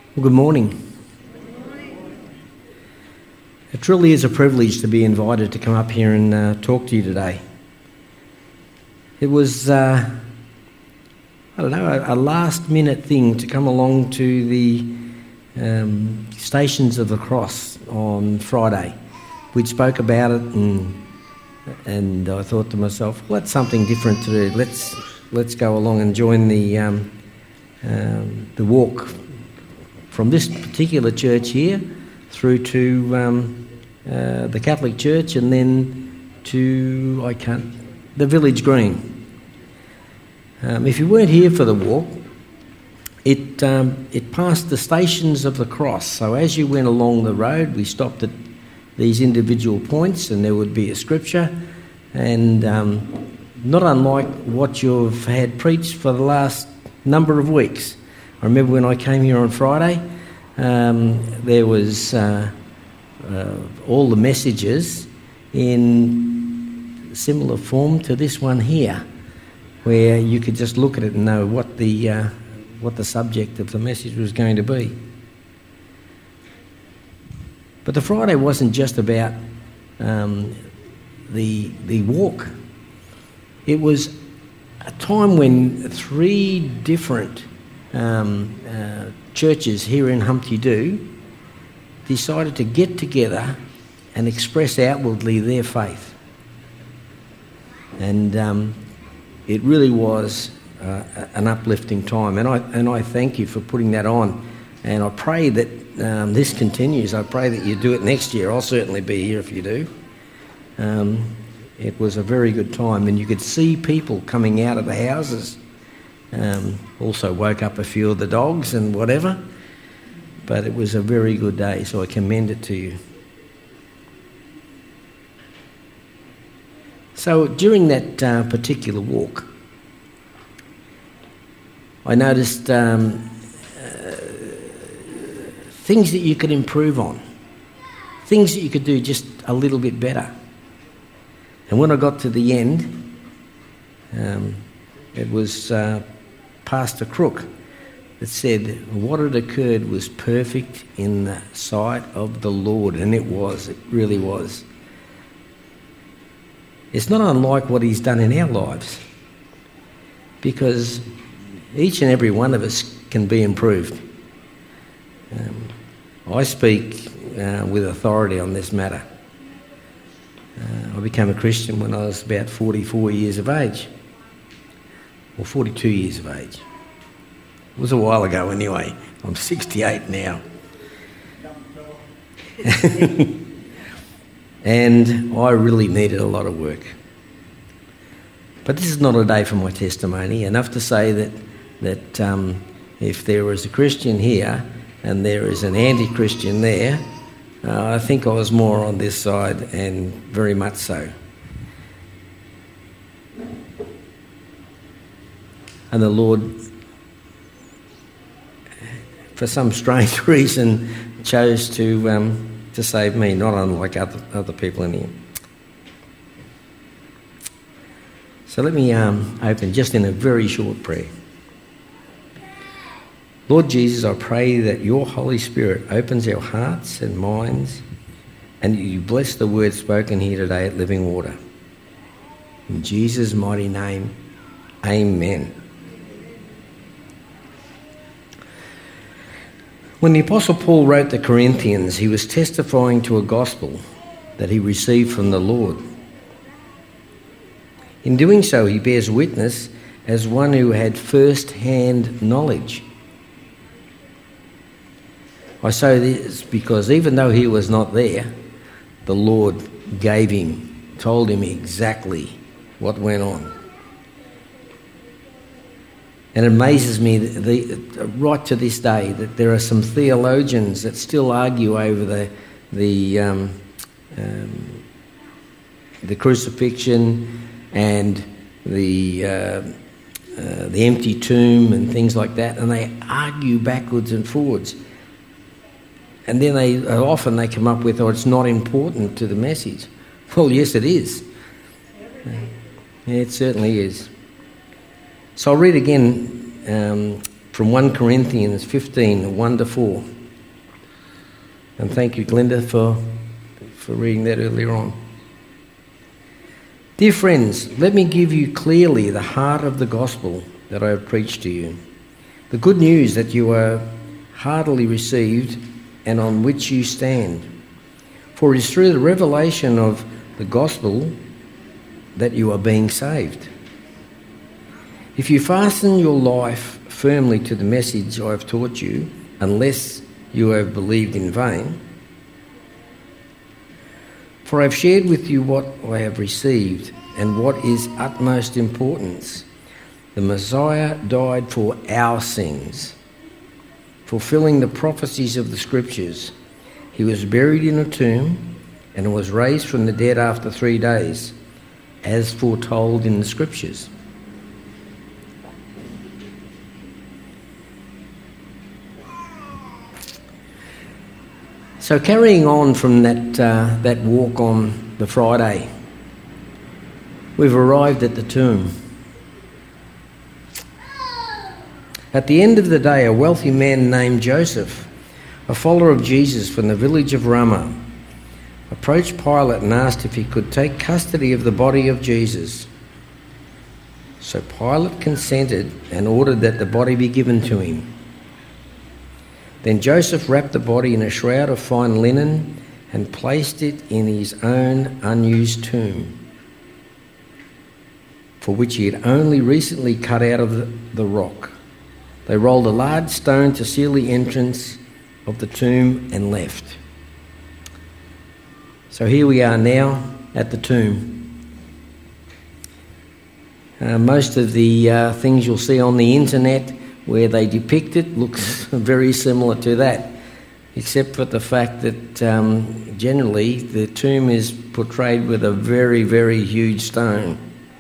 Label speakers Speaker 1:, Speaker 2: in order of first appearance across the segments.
Speaker 1: Well, good morning. It truly is a privilege to be invited to come up here and talk to you today. It was, a last-minute thing to come along to the Stations of the Cross on Friday. We'd spoke about it, and I thought to myself, well, that's something different to do. Let's go along and join the walk from this particular church here through to the Catholic Church and then to the Village Green. If you weren't here for the walk, it passed the Stations of the Cross. So as you went along the road, we stopped at these individual points, and there would be a scripture, and not unlike what you've had preached for the last number of weeks. I remember when I came here on Friday, there was all the messages in similar form to this one here, where you could just look at it and know what the subject of the message was going to be. But the Friday wasn't just about the walk. It was a time when three different churches here in Humpty Doo decided to get together and express outwardly their faith. And it really was an uplifting time. And I thank you for putting that on. And I pray that this continues. I pray that you do it next year. I'll certainly be here if you do. It was a very good time, and you could see people coming out of the houses. Also woke up a few of the dogs and whatever, but it was a very good day, so I commend it to you. So during that particular walk, I noticed things that you could improve on, things that you could do just a little bit better. And when I got to the end, it was Pastor Crook that said, what had occurred was perfect in the sight of the Lord. And it was, it really was. It's not unlike what he's done in our lives, because each and every one of us can be improved. I speak with authority on this matter. I became a Christian when I was about 44 years of age, or 42 years of age. It was a while ago anyway. I'm 68 now. And I really needed a lot of work. But this is not a day for my testimony. Enough to say that if there was a Christian here and there is an anti-Christian there, I think I was more on this side, and very much so. And the Lord, for some strange reason, chose to save me, not unlike other people in here. So let me open just in a very short prayer. Lord Jesus, I pray that your Holy Spirit opens our hearts and minds, and you bless the word spoken here today at Living Water. In Jesus' mighty name, amen. When the Apostle Paul wrote the Corinthians, he was testifying to a gospel that he received from the Lord. In doing so, he bears witness as one who had first-hand knowledge. I say this because even though he was not there, the Lord told him exactly what went on. And it amazes me right to this day that there are some theologians that still argue over the crucifixion and the empty tomb and things like that, and they argue backwards and forwards. And then they come up with, it's not important to the message. Well, yes, it is. It certainly is. So I'll read again from 1 Corinthians 15, 1-4. And thank you, Glenda, for reading that earlier on. Dear friends, let me give you clearly the heart of the gospel that I have preached to you. The good news that you are heartily received and on which you stand. For it is through the revelation of the gospel that you are being saved. If you fasten your life firmly to the message I have taught you, unless you have believed in vain, for I have shared with you what I have received and what is utmost importance. The Messiah died for our sins, fulfilling the prophecies of the Scriptures. He was buried in a tomb and was raised from the dead after 3 days, as foretold in the Scriptures. So carrying on from that walk on the Friday, we've arrived at the tomb. At the end of the day, a wealthy man named Joseph, a follower of Jesus from the village of Ramah, approached Pilate and asked if he could take custody of the body of Jesus. So Pilate consented and ordered that the body be given to him. Then Joseph wrapped the body in a shroud of fine linen and placed it in his own unused tomb, for which he had only recently cut out of the rock. They rolled a large stone to seal the entrance of the tomb and left. So here we are now at the tomb. Most of the things you'll see on the internet where they depict it looks very similar to that, except for the fact that generally the tomb is portrayed with a very, very huge stone.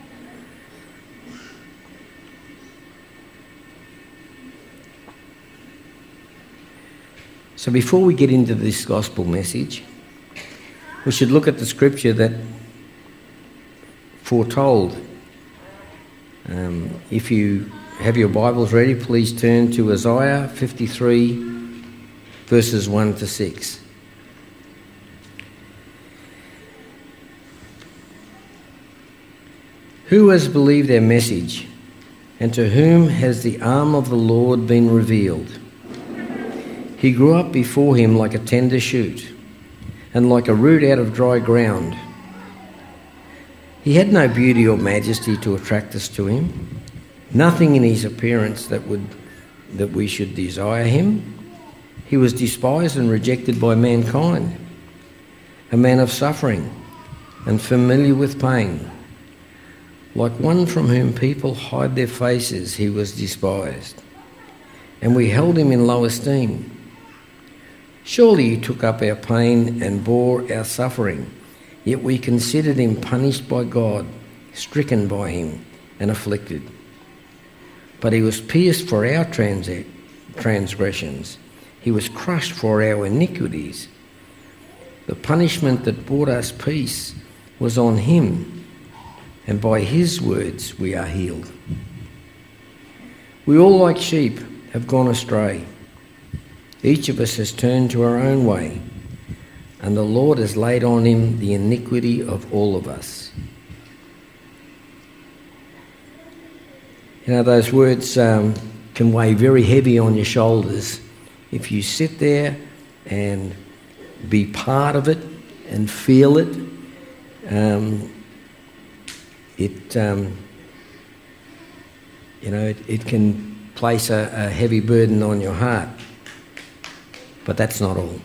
Speaker 1: So before we get into this gospel message, we should look at the scripture that foretold. If you have your Bibles ready, please turn to Isaiah 53, verses 1-6. Who has believed their message, and to whom has the arm of the Lord been revealed? He grew up before him like a tender shoot, and like a root out of dry ground. He had no beauty or majesty to attract us to him, nothing in his appearance that we should desire him. He was despised and rejected by mankind, a man of suffering and familiar with pain. Like one from whom people hide their faces, he was despised, and we held him in low esteem. Surely he took up our pain and bore our suffering, yet we considered him punished by God, stricken by him, and afflicted. But he was pierced for our transgressions. He was crushed for our iniquities. The punishment that brought us peace was on him, and by his words we are healed. We all, like sheep, have gone astray. Each of us has turned to our own way, and the Lord has laid on him the iniquity of all of us. You know, those words can weigh very heavy on your shoulders if you sit there and be part of it and feel it. It can place a heavy burden on your heart. But that's not all.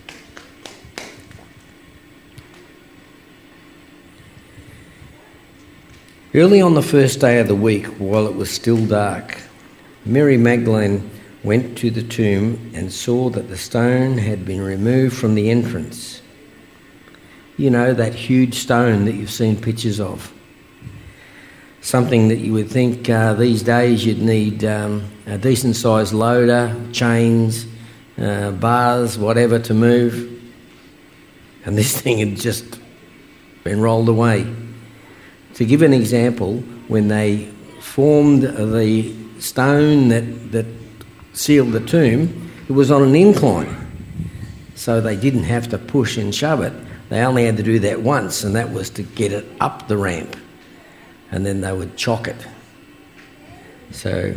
Speaker 1: Early on the first day of the week, while it was still dark, Mary Magdalene went to the tomb and saw that the stone had been removed from the entrance. You know, that huge stone that you've seen pictures of. Something that you would think these days you'd need a decent-sized loader, chains, bars, whatever to move. And this thing had just been rolled away. To give an example, when they formed the stone that sealed the tomb, it was on an incline. So they didn't have to push and shove it. They only had to do that once, and that was to get it up the ramp. And then they would chock it. So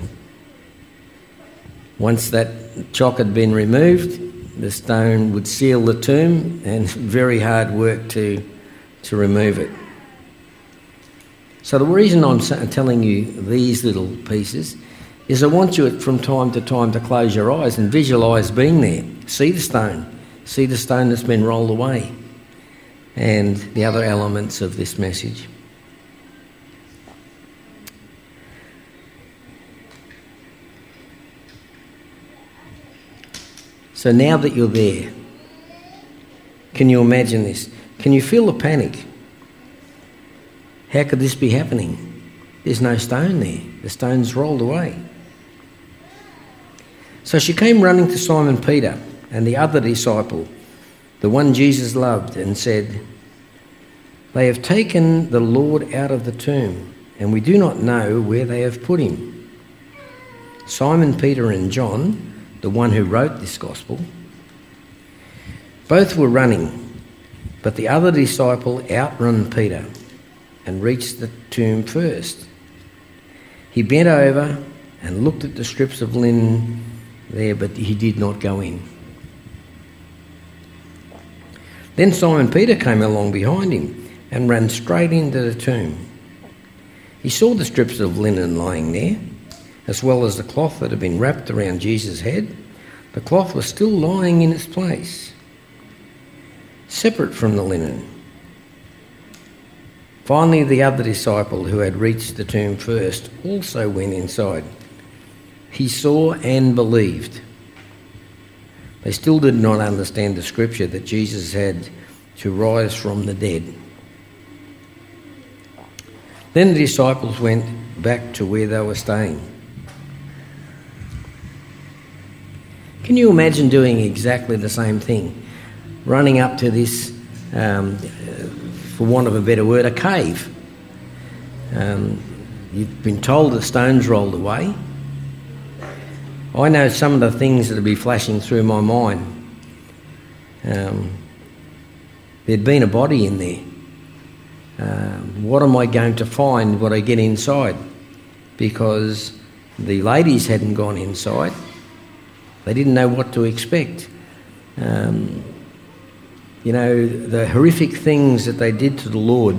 Speaker 1: once that chock had been removed, the stone would seal the tomb, and very hard work to remove it. So the reason I'm telling you these little pieces is I want you from time to time to close your eyes and visualise being there. See the stone that's been rolled away, and the other elements of this message. So now that you're there, can you imagine this? Can you feel the panic? How could this be happening? There's no stone there. The stone's rolled away. So she came running to Simon Peter and the other disciple, the one Jesus loved, and said, "They have taken the Lord out of the tomb, and we do not know where they have put him." Simon Peter and John, the one who wrote this gospel, both were running, but the other disciple outran Peter and reached the tomb first. He bent over and looked at the strips of linen there, but he did not go in. Then Simon Peter came along behind him and ran straight into the tomb. He saw the strips of linen lying there, as well as the cloth that had been wrapped around Jesus' head. The cloth was still lying in its place, separate from the linen. Finally, the other disciple who had reached the tomb first also went inside. He saw and believed. They still did not understand the scripture that Jesus had to rise from the dead. Then the disciples went back to where they were staying. Can you imagine doing exactly the same thing? Running up to this, for want of a better word, a cave. You've been told the stone's rolled away. I know some of the things that would be flashing through my mind. There'd been a body in there. What am I going to find when I get inside? Because the ladies hadn't gone inside. They didn't know what to expect. You know, the horrific things that they did to the Lord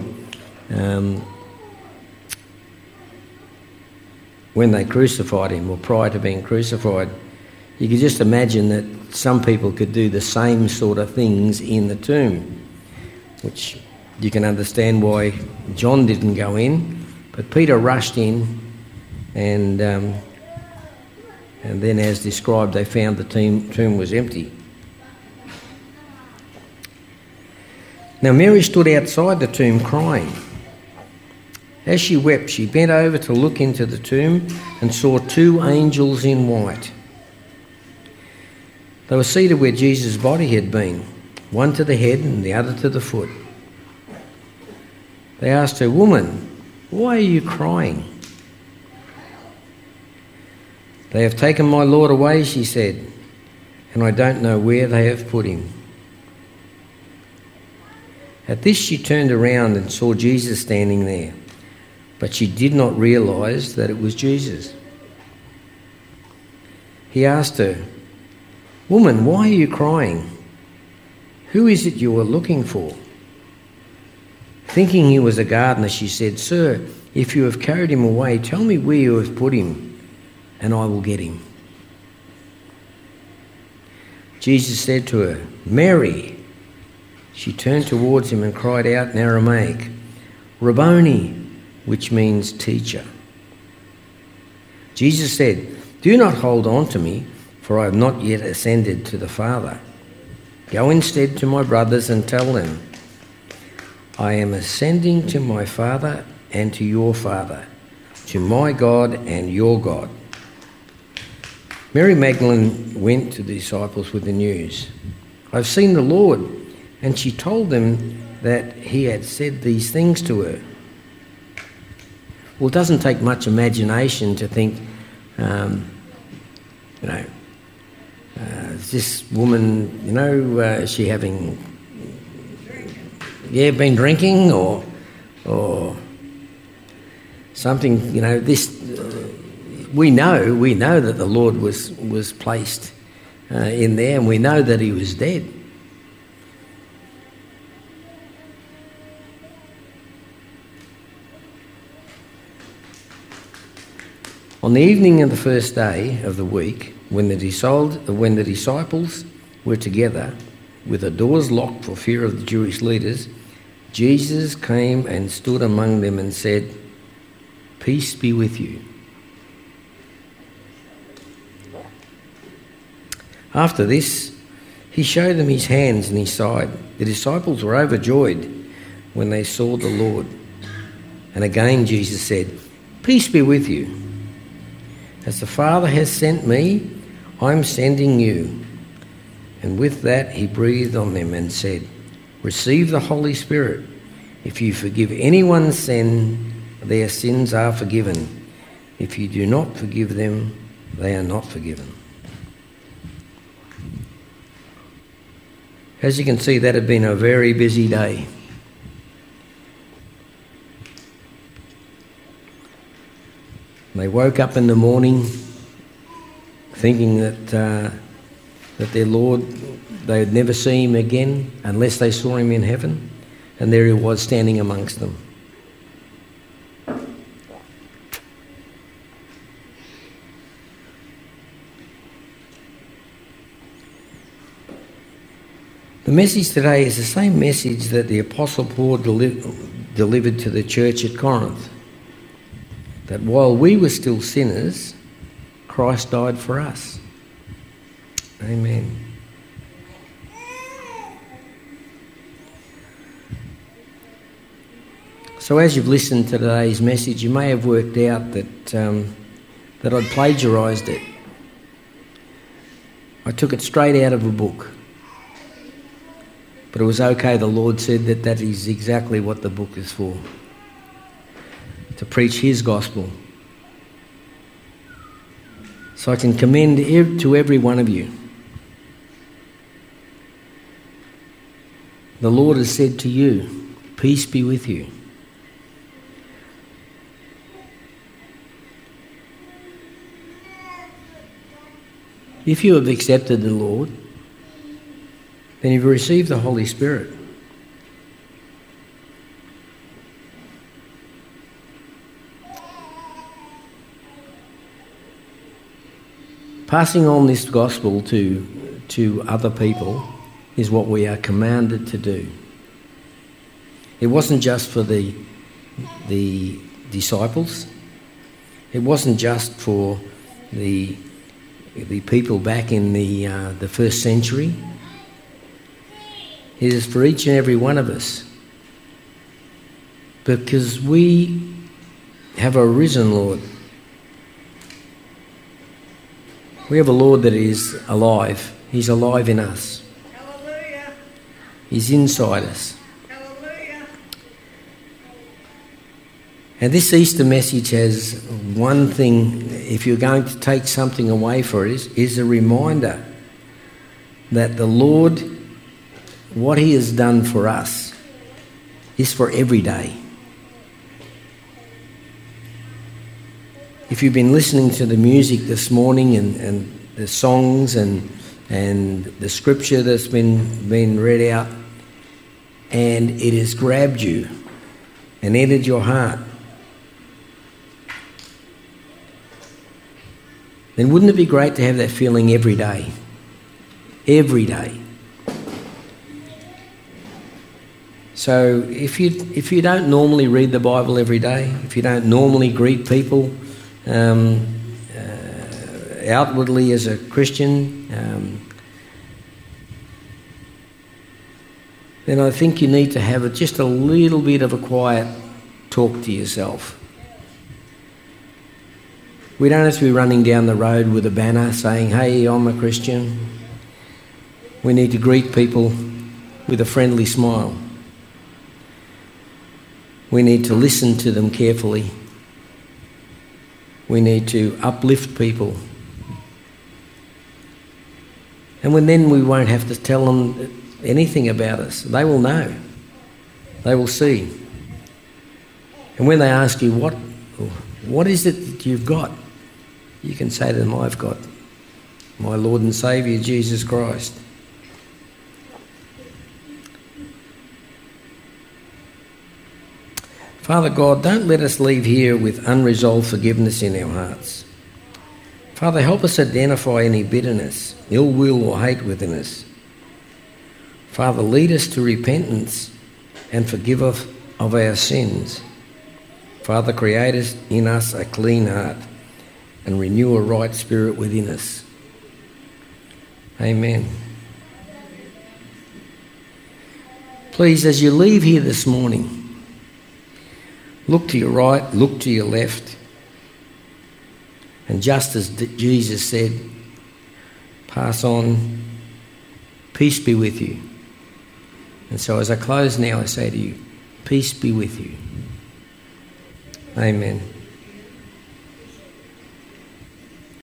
Speaker 1: when they crucified him, or prior to being crucified. You could just imagine that some people could do the same sort of things in the tomb, which you can understand why John didn't go in, but Peter rushed in, and then, as described, they found the tomb was empty. Now Mary stood outside the tomb crying. As she wept, she bent over to look into the tomb and saw two angels in white. They were seated where Jesus' body had been, one to the head and the other to the foot. They asked her, "Woman, why are you crying?" "They have taken my Lord away," she said, "and I don't know where they have put him." At this she turned around and saw Jesus standing there, but she did not realise that it was Jesus. He asked her, "Woman, why are you crying? Who is it you are looking for?" Thinking he was a gardener, she said, "Sir, if you have carried him away, tell me where you have put him, and I will get him." Jesus said to her, "Mary." She turned towards him and cried out in Aramaic, "Rabboni," which means teacher. Jesus said, "Do not hold on to me, for I have not yet ascended to the Father. Go instead to my brothers and tell them, I am ascending to my Father and to your Father, to my God and your God." Mary Magdalene went to the disciples with the news. "I've seen the Lord," and she told them that he had said these things to her. Well, it doesn't take much imagination to think you know, is this woman, you know, is she having, been drinking or something, you know, this, we know that the Lord was placed in there, and we know that he was dead. On the evening of the first day of the week, when the disciples were together, with the doors locked for fear of the Jewish leaders, Jesus came and stood among them and said, "Peace be with you." After this, he showed them his hands and his side. The disciples were overjoyed when they saw the Lord. And again Jesus said, "Peace be with you. As the Father has sent me, I'm sending you." And with that he breathed on them and said, "Receive the Holy Spirit. If you forgive anyone's sin, their sins are forgiven. If you do not forgive them, they are not forgiven." As you can see, that had been a very busy day. They woke up in the morning thinking that their Lord, they would never see him again unless they saw him in heaven. And there he was standing amongst them. The message today is the same message that the Apostle Paul delivered to the church at Corinth. That while we were still sinners, Christ died for us. Amen. So as you've listened to today's message, you may have worked out that I'd plagiarised it. I took it straight out of a book. But it was okay, the Lord said that is exactly what the book is for. To preach his gospel. So I can commend to every one of you. The Lord has said to you, "Peace be with you." If you have accepted the Lord, then you've received the Holy Spirit. Passing on this gospel to other people is what we are commanded to do. It wasn't just for the disciples. It wasn't just for the people back in the first century. It is for each and every one of us. Because we have a risen Lord. We have a Lord that is alive. He's alive in us.
Speaker 2: Hallelujah.
Speaker 1: He's inside us.
Speaker 2: Hallelujah.
Speaker 1: And this Easter message has one thing, if you're going to take something away for it, is a reminder that the Lord, what he has done for us, is for every day. If you've been listening to the music this morning and the songs and the scripture that's been read out, and it has grabbed you and entered your heart, then wouldn't it be great to have that feeling every day? Every day. So if you don't normally read the Bible every day, if you don't normally greet people outwardly as a Christian, then I think you need to have just a little bit of a quiet talk to yourself. We don't have to be running down the road with a banner saying, "Hey, I'm a Christian." We need to greet people with a friendly smile. We need to listen to them carefully. We need to uplift people And then we won't have to tell them anything about us. They will know. They will see. And when they ask you, what is it that you've got? You can say to them, I've got my Lord and Saviour, Jesus Christ. Father God, don't let us leave here with unresolved forgiveness in our hearts. Father, help us identify any bitterness, ill will or hate within us. Father, lead us to repentance and forgive us of our sins. Father, create in us a clean heart and renew a right spirit within us. Amen. Please, as you leave here this morning, look to your right, look to your left, and just as Jesus said, pass on, peace be with you. And so as I close now, I say to you, peace be with you. Amen.